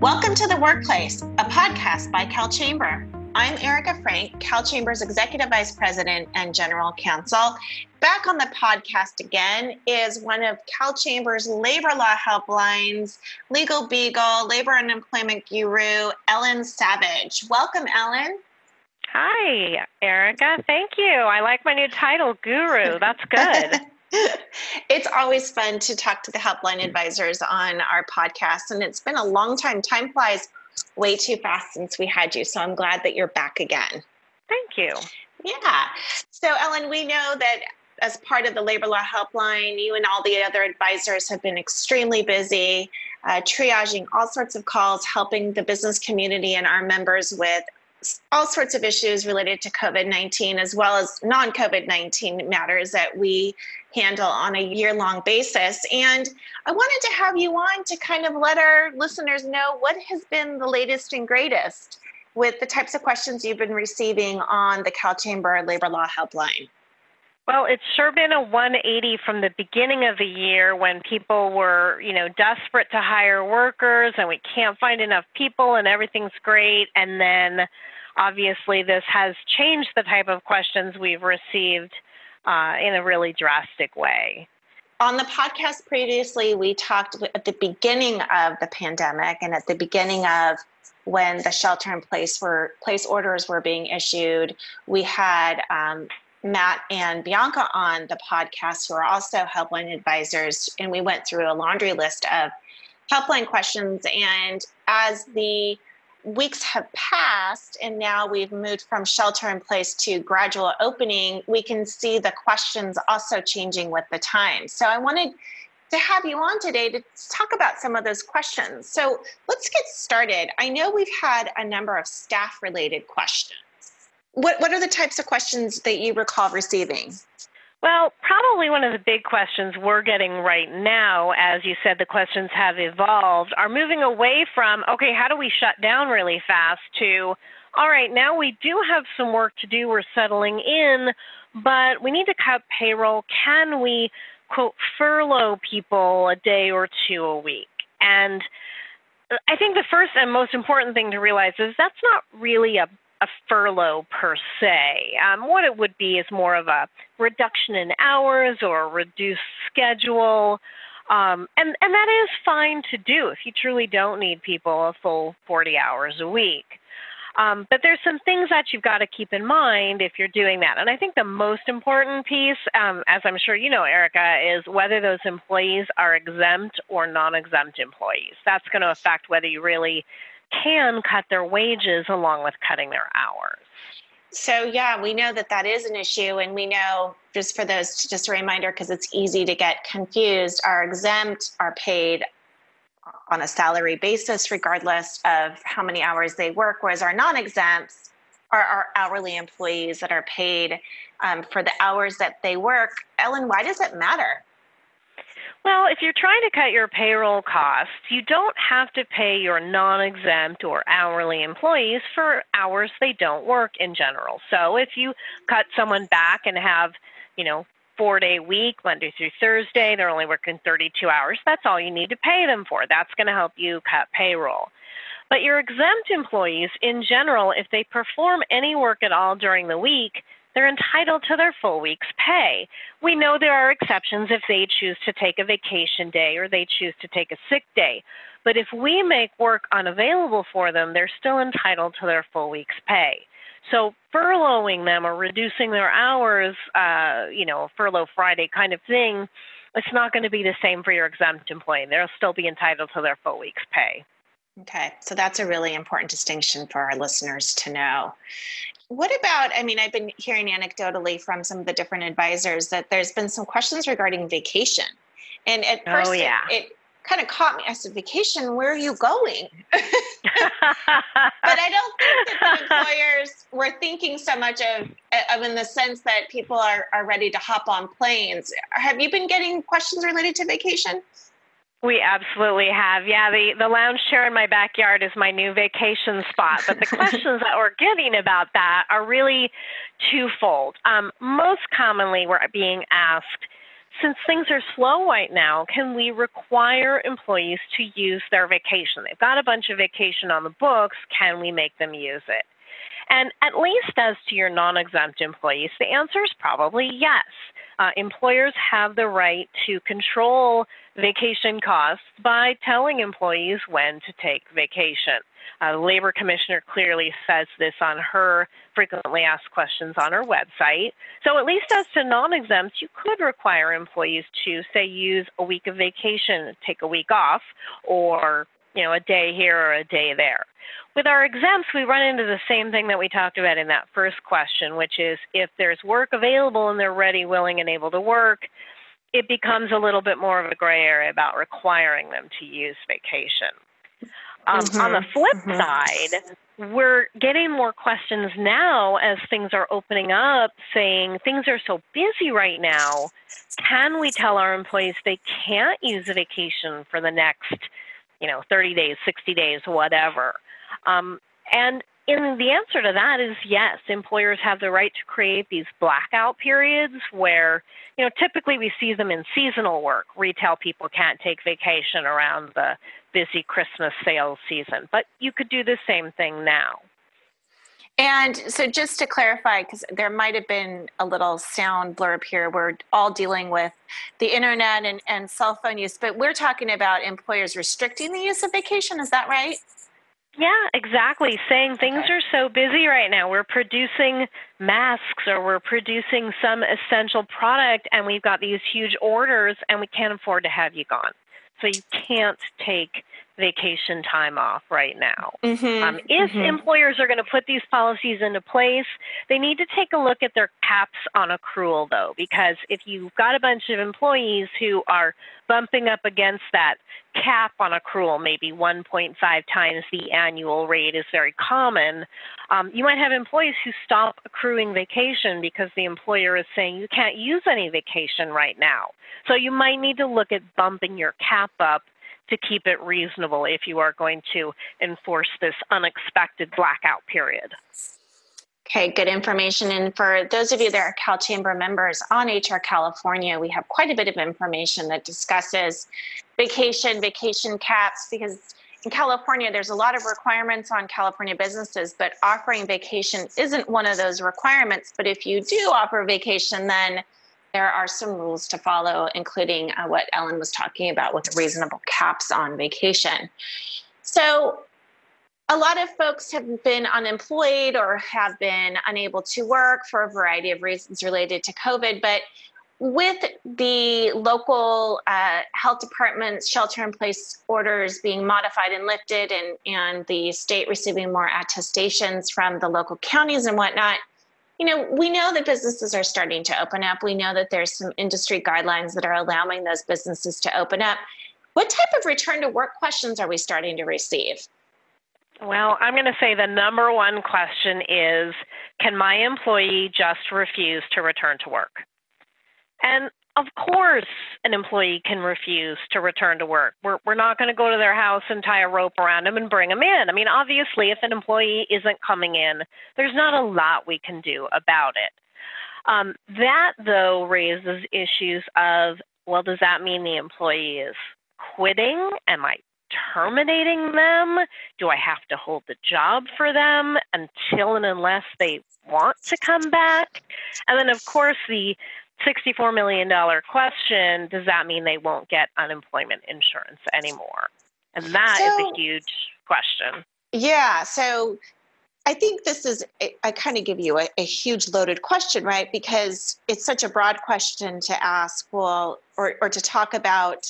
Welcome to The Workplace, a podcast by CalChamber. I'm Erica Frank, CalChamber's Executive Vice President and General Counsel. Back on the podcast again is one of CalChamber's labor law helplines, Legal Beagle, labor and employment guru, Ellen Savage. Welcome, Ellen. Hi, Erica. Thank you. I like my new title, Guru. That's good. It's always fun to talk to the helpline advisors on our podcast, and it's been a long time. Time flies way too fast since we had you, so I'm glad that you're back again. Thank you. Yeah. So, Ellen, we know that as part of the Labor Law Helpline, you and all the other advisors have been extremely busy, triaging all sorts of calls, helping the business community and our members with all sorts of issues related to COVID-19, as well as non-COVID-19 matters that we handle on a year-long basis. And I wanted to have you on to kind of let our listeners know what has been the latest and greatest with the types of questions you've been receiving on the CalChamber Labor Law Helpline. Well, it's sure been a 180 from the beginning of the year when people were, desperate to hire workers and we can't find enough people and everything's great. And then obviously this has changed the type of questions we've received in a really drastic way. On the podcast previously, we talked at the beginning of the pandemic and at the beginning of when the shelter-in-place orders were being issued. We had Matt and Bianca on the podcast, who are also helpline advisors, and we went through a laundry list of helpline questions. And as the weeks have passed and now we've moved from shelter in place to gradual opening, we can see the questions also changing with the time. So I wanted to have you on today to talk about some of those questions. So let's get started. I know we've had a number of staff-related questions. What are the types of questions that you recall receiving? Well, probably one of the big questions we're getting right now, as you said, the questions have evolved, are moving away from, okay, how do we shut down really fast, to, all right, now we do have some work to do, we're settling in, but we need to cut payroll. Can we, quote, furlough people a day or two a week? And I think the first and most important thing to realize is that's not really a furlough per se. What it would be is more of a reduction in hours or a reduced schedule. And that is fine to do if you truly don't need people a full 40 hours a week. But there's some things that you've got to keep in mind if you're doing that. And I think the most important piece, as I'm sure you know, Erica, is whether those employees are exempt or non-exempt employees. That's going to affect whether you really can cut their wages along with cutting their hours. So, yeah, we know that is an issue. And we know, just for those, just a reminder, because it's easy to get confused, our exempt are paid on a salary basis regardless of how many hours they work, whereas our non-exempts are our hourly employees that are paid for the hours that they work. Ellen, why does it matter? Well, if you're trying to cut your payroll costs, you don't have to pay your non-exempt or hourly employees for hours they don't work in general. So if you cut someone back and have, 4-day week, Monday through Thursday, they're only working 32 hours, that's all you need to pay them for. That's going to help you cut payroll. But your exempt employees, in general, if they perform any work at all during the week, they're entitled to their full week's pay. We know there are exceptions if they choose to take a vacation day or they choose to take a sick day. But if we make work unavailable for them, they're still entitled to their full week's pay. So furloughing them or reducing their hours, furlough Friday kind of thing, it's not going to be the same for your exempt employee. They'll still be entitled to their full week's pay. Okay, so that's a really important distinction for our listeners to know. What about, I've been hearing anecdotally from some of the different advisors that there's been some questions regarding vacation. And at first, it kind of caught me. I said, vacation, where are you going? But I don't think that the employers were thinking so much of in the sense that people are ready to hop on planes. Have you been getting questions related to vacation? We absolutely have. Yeah, the lounge chair in my backyard is my new vacation spot. But the questions that we're getting about that are really twofold. Most commonly, we're being asked, since things are slow right now, can we require employees to use their vacation? They've got a bunch of vacation on the books. Can we make them use it? And at least as to your non-exempt employees, the answer is probably yes. Employers have the right to control vacation costs by telling employees when to take vacation. The Labor Commissioner clearly says this on her frequently asked questions on her website. So at least as to non-exempts, you could require employees to, say, use a week of vacation, take a week off, or a day here or a day there. With our exempts, we run into the same thing that we talked about in that first question, which is if there's work available and they're ready, willing, and able to work, it becomes a little bit more of a gray area about requiring them to use vacation. On the flip side, we're getting more questions now as things are opening up saying things are so busy right now. Can we tell our employees they can't use a vacation for the next 30 days, 60 days, whatever? And the answer to that is yes. Employers have the right to create these blackout periods where, typically we see them in seasonal work. Retail people can't take vacation around the busy Christmas sales season, but you could do the same thing now. And so just to clarify, because there might have been a little sound blurb here, we're all dealing with the internet and cell phone use, but we're talking about employers restricting the use of vacation. Is that right? Yeah, exactly. Saying things are so busy right now. We're producing masks or we're producing some essential product and we've got these huge orders and we can't afford to have you gone. So you can't take vacation time off right now. If employers are going to put these policies into place, they need to take a look at their caps on accrual, though, because if you've got a bunch of employees who are bumping up against that cap on accrual, maybe 1.5 times the annual rate is very common, you might have employees who stop accruing vacation because the employer is saying you can't use any vacation right now. So you might need to look at bumping your cap up to keep it reasonable if you are going to enforce this unexpected blackout period. Okay, good information. And for those of you that are Cal Chamber members on HR California, we have quite a bit of information that discusses vacation caps, because in California, there's a lot of requirements on California businesses, but offering vacation isn't one of those requirements. But if you do offer vacation, then there are some rules to follow, including what Ellen was talking about with reasonable caps on vacation. So a lot of folks have been unemployed or have been unable to work for a variety of reasons related to COVID. But with the local health department's shelter-in-place orders being modified and lifted and the state receiving more attestations from the local counties and whatnot, we know that businesses are starting to open up. We know that there's some industry guidelines that are allowing those businesses to open up. What type of return to work questions are we starting to receive? Well, I'm going to say the number one question is, can my employee just refuse to return to work? And of course, an employee can refuse to return to work. We're not going to go to their house and tie a rope around them and bring them in. I mean, obviously, if an employee isn't coming in, there's not a lot we can do about it. That, though, raises issues of, well, does that mean the employee is quitting? Am I terminating them? Do I have to hold the job for them until and unless they want to come back? And then, of course, the $64 million question, does that mean they won't get unemployment insurance anymore? And that is a huge question. Yeah. So I think this is, I kind of give you a huge loaded question, right? Because it's such a broad question to ask, well, or to talk about,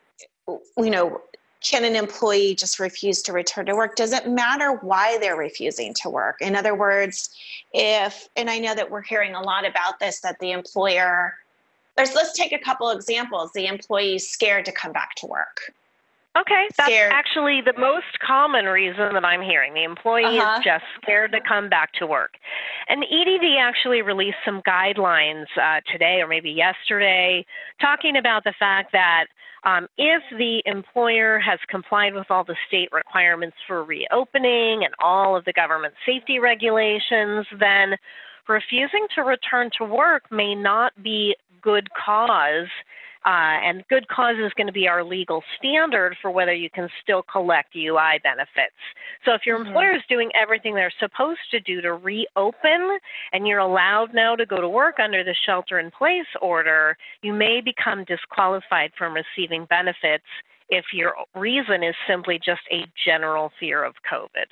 can an employee just refuse to return to work? Does it matter why they're refusing to work? In other words, and I know that we're hearing a lot about this, that the employer, let's take a couple examples. The employee's scared to come back to work. Okay, that's actually the most common reason that I'm hearing. The employee is just scared to come back to work. And EDD actually released some guidelines today or maybe yesterday talking about the fact that if the employer has complied with all the state requirements for reopening and all of the government safety regulations, then refusing to return to work may not be good cause. And good cause is going to be our legal standard for whether you can still collect UI benefits. So if your employer is doing everything they're supposed to do to reopen, and you're allowed now to go to work under the shelter-in-place order, you may become disqualified from receiving benefits if your reason is simply just a general fear of COVID.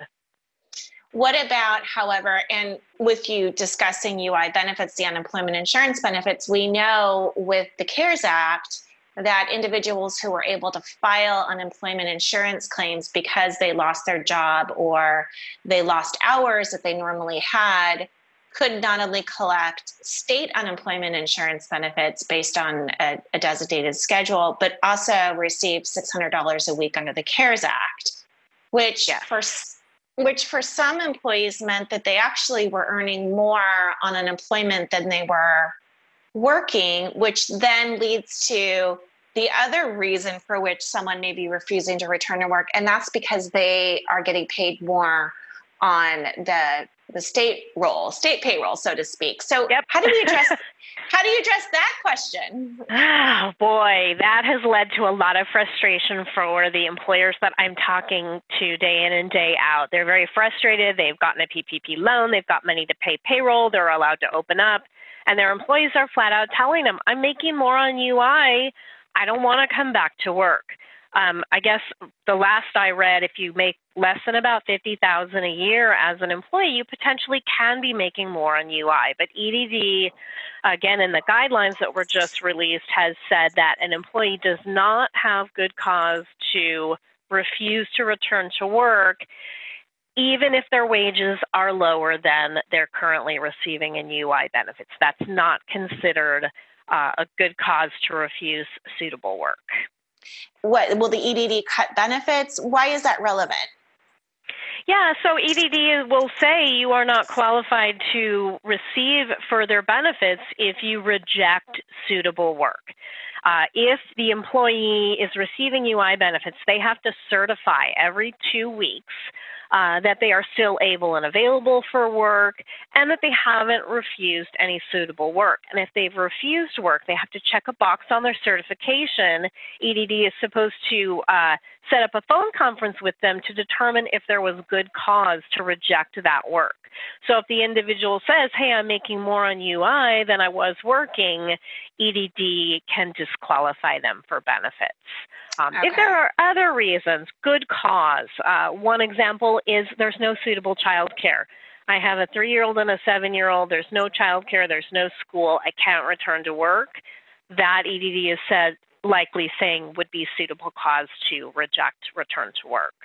What about, however, and with you discussing UI benefits, the unemployment insurance benefits, we know with the CARES Act that individuals who were able to file unemployment insurance claims because they lost their job or they lost hours that they normally had could not only collect state unemployment insurance benefits based on a designated schedule, but also receive $600 a week under the CARES Act, which for some employees meant that they actually were earning more on unemployment than they were working, which then leads to the other reason for which someone may be refusing to return to work, and that's because they are getting paid more on the state payroll, so to speak. So how do you address that question? Oh boy, that has led to a lot of frustration for the employers that I'm talking to day in and day out. They're very frustrated. They've gotten a PPP loan. They've got money to pay payroll. They're allowed to open up. And their employees are flat out telling them, I'm making more on UI. I don't want to come back to work. I guess the last I read, if you make less than about $50,000 a year as an employee, you potentially can be making more on UI. But EDD, again, in the guidelines that were just released, has said that an employee does not have good cause to refuse to return to work, even if their wages are lower than they're currently receiving in UI benefits. That's not considered a good cause to refuse suitable work. What will the EDD cut benefits? Why is that relevant? Yeah, so EDD will say you are not qualified to receive further benefits if you reject suitable work. If the employee is receiving UI benefits, they have to certify every 2 weeks that they are still able and available for work and that they haven't refused any suitable work. And if they've refused work, they have to check a box on their certification. EDD is supposed to set up a phone conference with them to determine if there was good cause to reject that work. So if the individual says, hey, I'm making more on UI than I was working, EDD can disqualify them for benefits. If there are other reasons, good cause. One example is there's no suitable child care. I have a 3-year-old and a 7-year-old. There's no child care. There's no school. I can't return to work. That EDD is likely saying would be suitable cause to reject return to work.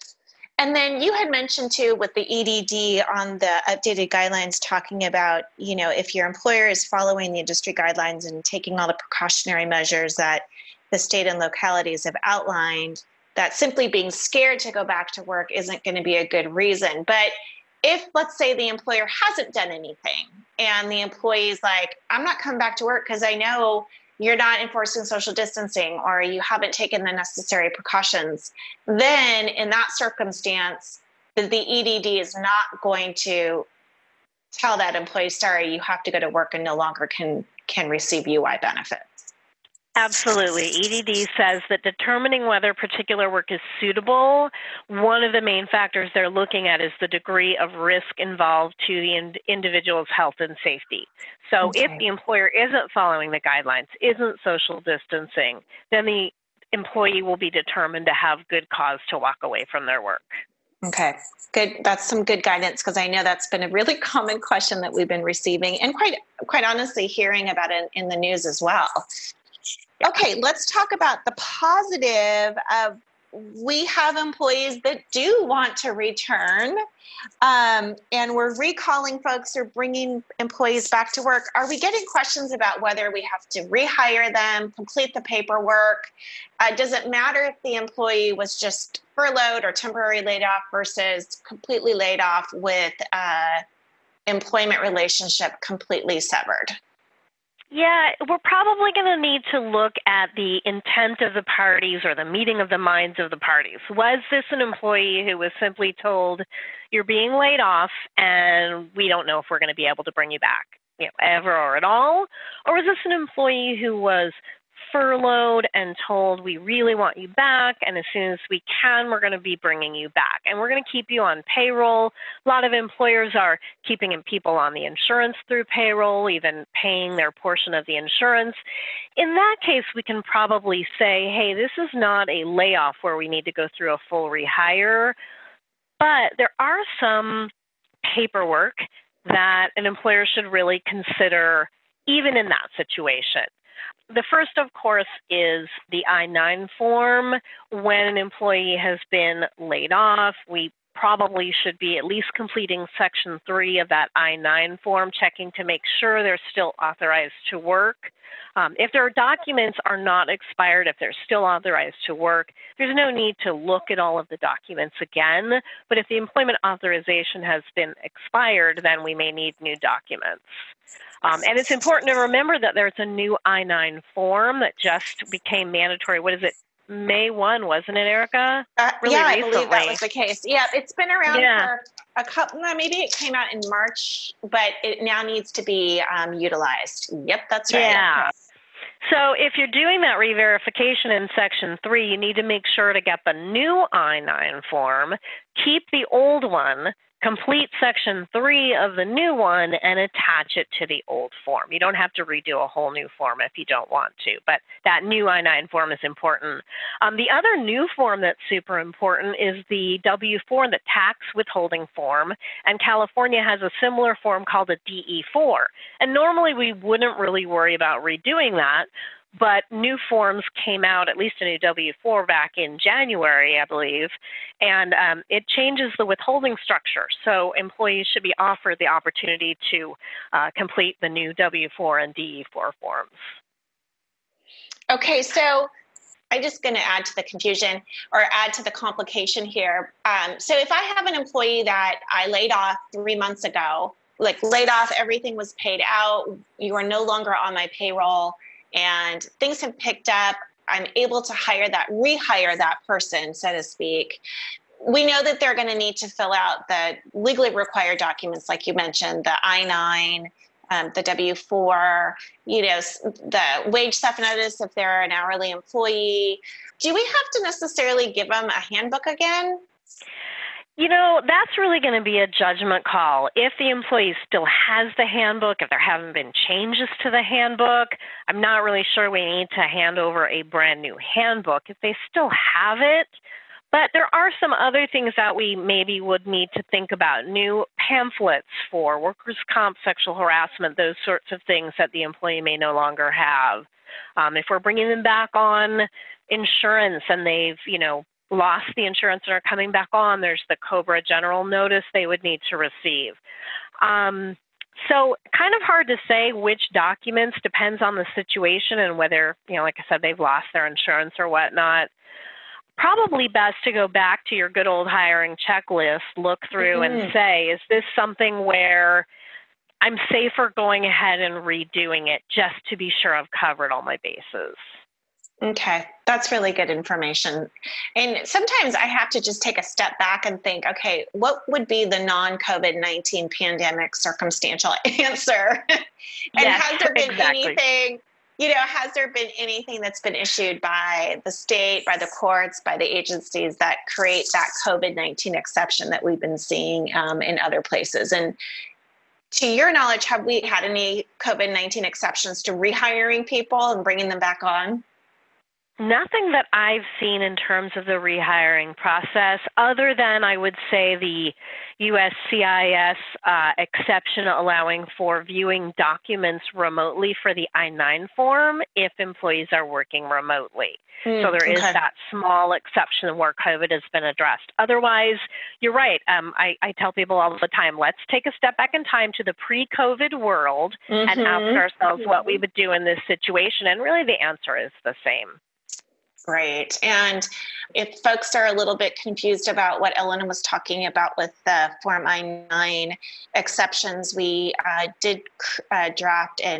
And then you had mentioned too with the EDD on the updated guidelines talking about, if your employer is following the industry guidelines and taking all the precautionary measures that the state and localities have outlined, that simply being scared to go back to work isn't going to be a good reason. But if, let's say, the employer hasn't done anything and the employee's like, I'm not coming back to work because I know you're not enforcing social distancing or you haven't taken the necessary precautions, then in that circumstance, the EDD is not going to tell that employee, sorry, you have to go to work and no longer can receive UI benefits. Absolutely. EDD says that determining whether particular work is suitable, one of the main factors they're looking at is the degree of risk involved to the individual's health and safety. So if the employer isn't following the guidelines, isn't social distancing, then the employee will be determined to have good cause to walk away from their work. Okay, good. That's some good guidance because I know that's been a really common question that we've been receiving and quite honestly hearing about it in the news as well. Okay, let's talk about the positive of we have employees that do want to return and we're recalling folks or bringing employees back to work. Are we getting questions about whether we have to rehire them, complete the paperwork? Does it matter if the employee was just furloughed or temporarily laid off versus completely laid off with employment relationship completely severed? Yeah, we're probably going to need to look at the intent of the parties or the meeting of the minds of the parties. Was this an employee who was simply told, you're being laid off and we don't know if we're going to be able to bring you back, ever or at all? Or was this an employee who was furloughed and told, we really want you back, and as soon as we can, we're going to be bringing you back, and we're going to keep you on payroll? A lot of employers are keeping people on the insurance through payroll, even paying their portion of the insurance. In that case, we can probably say, hey, this is not a layoff where we need to go through a full rehire, but there are some paperwork that an employer should really consider even in that situation. The first, of course, is the I-9 form. When an employee has been laid off, we probably should be at least completing Section 3 of that I-9 form, checking to make sure they're still authorized to work. If their documents are not expired, if they're still authorized to work, there's no need to look at all of the documents again. But if the employment authorization has been expired, then we may need new documents. And it's important to remember that there's a new I-9 form that just became mandatory. What is it? May 1, wasn't it, Erica? Really yeah, recently. I believe that was the case. Yeah, it's been around for a couple, maybe it came out in March, but it now needs to be utilized. Yep, that's right. Yeah. So if you're doing that re-verification in Section 3, you need to make sure to get the new I-9 form, keep the old one, complete Section 3 of the new one, and attach it to the old form. You don't have to redo a whole new form if you don't want to, but that new I-9 form is important. The other new form that's super important is the W-4, the tax withholding form, and California has a similar form called a DE-4. And normally we wouldn't really worry about redoing that, but new forms came out, at least a new W-4 back in January, I believe, and it changes the withholding structure. So employees should be offered the opportunity to complete the new W-4 and DE-4 forms. Okay, so I'm just going to add to the confusion or add to the complication here. So if I have an employee that I laid off 3 months ago, like laid off, everything was paid out, you are no longer on my payroll, and things have picked up, I'm able to rehire that person, so to speak. We know that they're going to need to fill out the legally required documents, like you mentioned, the I-9, the W-4, the wage stuff notice if they're an hourly employee. Do we have to necessarily give them a handbook again? That's really going to be a judgment call. If the employee still has the handbook, if there haven't been changes to the handbook, I'm not really sure we need to hand over a brand new handbook if they still have it. But there are some other things that we maybe would need to think about. New pamphlets for workers' comp, sexual harassment, those sorts of things that the employee may no longer have. If we're bringing them back on insurance and they've, lost the insurance and are coming back on, there's the COBRA general notice they would need to receive. So kind of hard to say which documents, depends on the situation and whether, like I said, they've lost their insurance or whatnot. Probably best to go back to your good old hiring checklist, look through and say, is this something where I'm safer going ahead and redoing it just to be sure I've covered all my bases? Okay, that's really good information. And sometimes I have to just take a step back and think, okay, what would be the non-COVID-19 pandemic circumstantial answer? And has there been anything, has there been anything that's been issued by the state, by the courts, by the agencies that create that COVID-19 exception that we've been seeing in other places? And to your knowledge, have we had any COVID-19 exceptions to rehiring people and bringing them back on? Nothing that I've seen in terms of the rehiring process, other than I would say the USCIS exception allowing for viewing documents remotely for the I-9 form if employees are working remotely. So there is that small exception where COVID has been addressed. Otherwise, you're right. I tell people all the time, let's take a step back in time to the pre-COVID world and ask ourselves what we would do in this situation. And really the answer is the same. Great. And if folks are a little bit confused about what Elena was talking about with the Form I-9 exceptions, we did draft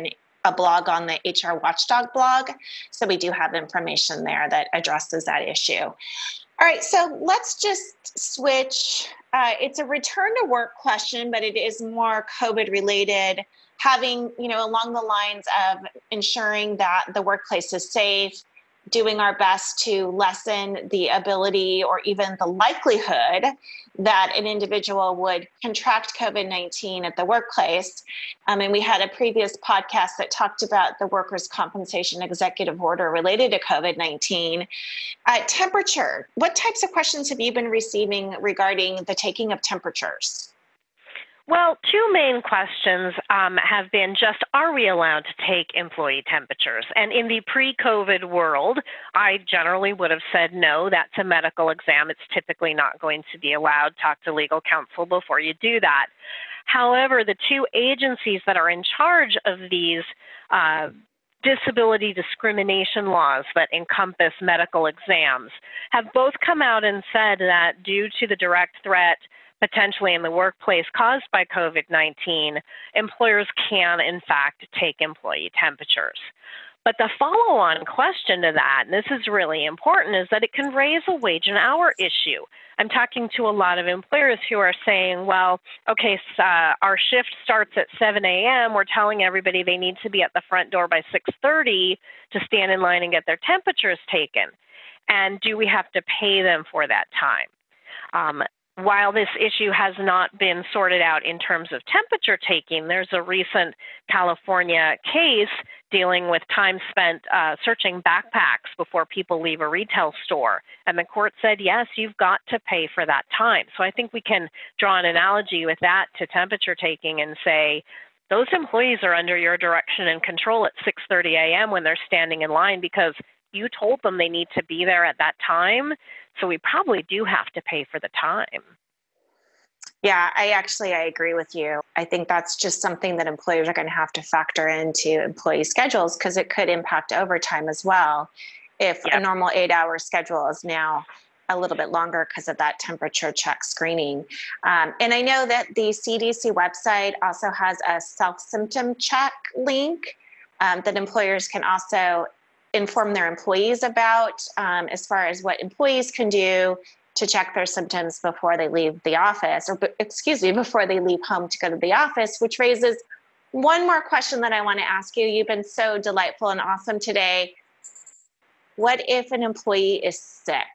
a blog on the HR Watchdog blog. So we do have information there that addresses that issue. All right, so let's just switch. It's a return to work question, but it is more COVID related, having, along the lines of ensuring that the workplace is safe, doing our best to lessen the ability or even the likelihood that an individual would contract COVID-19 at the workplace. And we had a previous podcast that talked about the workers' compensation executive order related to COVID-19. Temperature. What types of questions have you been receiving regarding the taking of temperatures? Well, two main questions have been just, are we allowed to take employee temperatures? And in the pre-COVID world, I generally would have said no, that's a medical exam. It's typically not going to be allowed. Talk to legal counsel before you do that. However, the two agencies that are in charge of these disability discrimination laws that encompass medical exams have both come out and said that due to the direct threat potentially in the workplace caused by COVID-19, employers can, in fact, take employee temperatures. But the follow-on question to that, and this is really important, is that it can raise a wage and hour issue. I'm talking to a lot of employers who are saying, well, okay, our shift starts at 7 a.m. We're telling everybody they need to be at the front door by 6:30 to stand in line and get their temperatures taken. And do we have to pay them for that time? While this issue has not been sorted out in terms of temperature taking, there's a recent California case dealing with time spent searching backpacks before people leave a retail store. And the court said, yes, you've got to pay for that time. So I think we can draw an analogy with that to temperature taking and say, those employees are under your direction and control at 6:30 a.m. when they're standing in line because you told them they need to be there at that time. So we probably do have to pay for the time. Yeah, I agree with you. I think that's just something that employers are going to have to factor into employee schedules because it could impact overtime as well if a normal 8-hour schedule is now a little bit longer because of that temperature check screening. And I know that the CDC website also has a self-symptom check link that employers can also inform their employees about as far as what employees can do to check their symptoms before they leave the office, before they leave home to go to the office, which raises one more question that I want to ask you. You've been so delightful and awesome today. What if an employee is sick?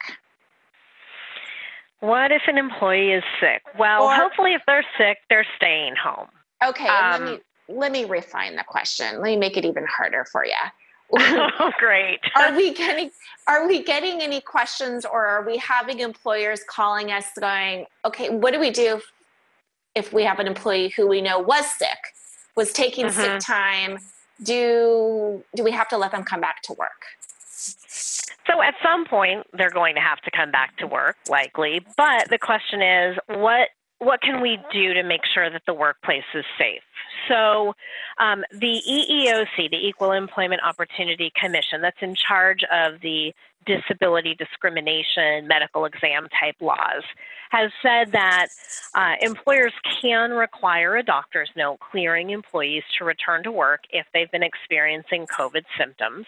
What if an employee is sick? Well, hopefully if they're sick, they're staying home. Okay, let me refine the question. Let me make it even harder for you. Oh, great. Are we getting any questions, or are we having employers calling us going, okay, what do we do if we have an employee who we know was sick, was taking sick time? Do we have to let them come back to work? So at some point, they're going to have to come back to work, likely. But the question is, what can we do to make sure that the workplace is safe? So the EEOC, the Equal Employment Opportunity Commission, that's in charge of the disability discrimination, medical exam type laws, has said that employers can require a doctor's note clearing employees to return to work if they've been experiencing COVID symptoms.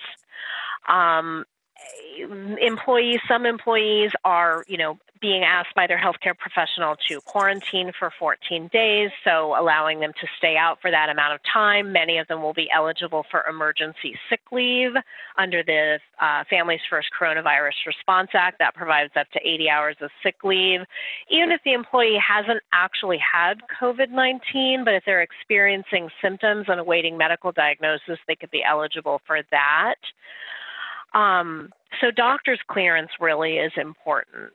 Some employees are, being asked by their healthcare professional to quarantine for 14 days, so allowing them to stay out for that amount of time. Many of them will be eligible for emergency sick leave under the Families First Coronavirus Response Act that provides up to 80 hours of sick leave. Even if the employee hasn't actually had COVID-19, but if they're experiencing symptoms and awaiting medical diagnosis, they could be eligible for that. So doctor's clearance really is important.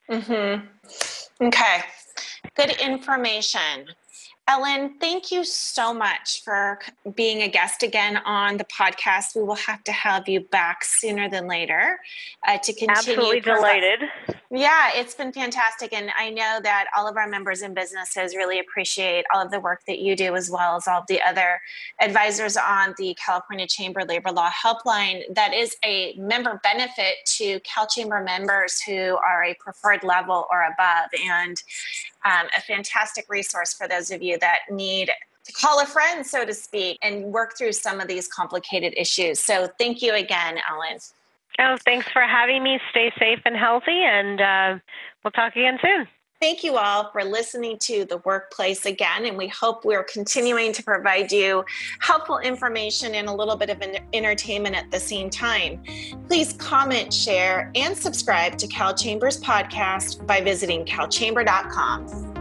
Okay. Good information. Ellen, thank you so much for being a guest again on the podcast. We will have to have you back sooner than later to continue. Absolutely delighted. Yeah, it's been fantastic. And I know that all of our members and businesses really appreciate all of the work that you do, as well as all of the other advisors on the California Chamber Labor Law Helpline. That is a member benefit to Cal Chamber members who are a preferred level or above, and a fantastic resource for those of you that need call a friend, so to speak, and work through some of these complicated issues. So thank you again, Ellen. Oh, thanks for having me. Stay safe and healthy, and we'll talk again soon. Thank you all for listening to The Workplace again, and we hope we're continuing to provide you helpful information and a little bit of entertainment at the same time. Please comment, share, and subscribe to Cal Chambers Podcast by visiting calchamber.com.